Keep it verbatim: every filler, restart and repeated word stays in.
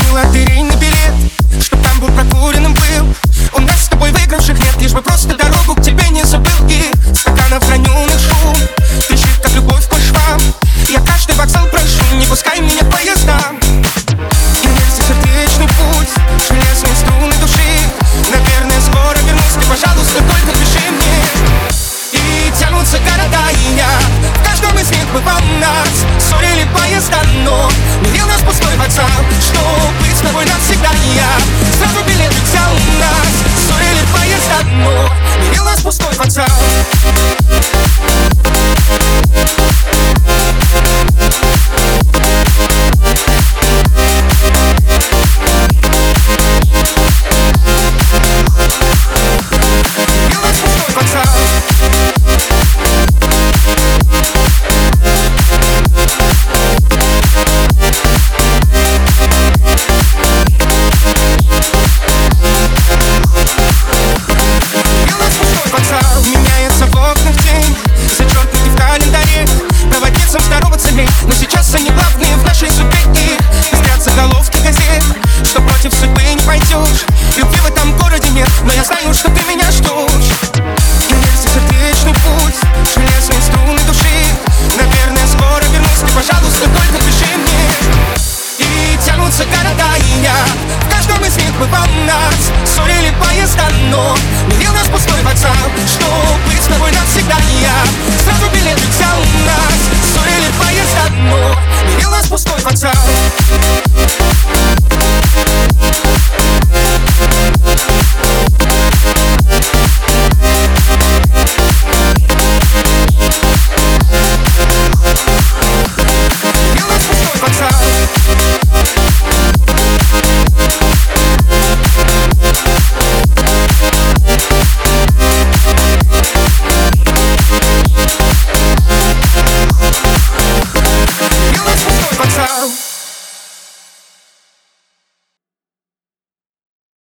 Купи лотерейный билет, чтоб там был прокуренным был. У нас с тобой выигравших нет, лишь бы просто дорогу к тебе не забыл. И стаканов раненых шум трещит, как любовь по швам. Я каждый вокзал прошу, не пускай меня в поезда. И нельзя сердечный путь, железные струны души. Наверное, скоро вернусь, ты, пожалуйста, только пиши мне. И тянутся города, и я в каждом из них бывал нас. Ссорили поезда, но не вел нас пустой вокзал. Что быть с тобой навсегда, и я сразу билеты взял у нас. Ссорили поезда, но не вел нас пустой вокзал. Но сейчас они главные в нашей судьбе. И пестрят заголовки газет, что против судьбы не пойдешь. Любви в этом городе нет, но я знаю, что ты меня ждешь. И нельзя сердечный путь, железные струны души. Наверное, скоро вернусь, ты, пожалуйста, только пиши мне. И тянутся города, и я в каждом из них бывал нас. Ссорили поезда, но не вел нас пустой вокзал. Что быть с тобой навсегда, и я сразу билеты взял у нас. Ссорили поезда, но не вел нас пустой вокзал. Вел нас пустой вокзал. Вел нас пустой вокзал.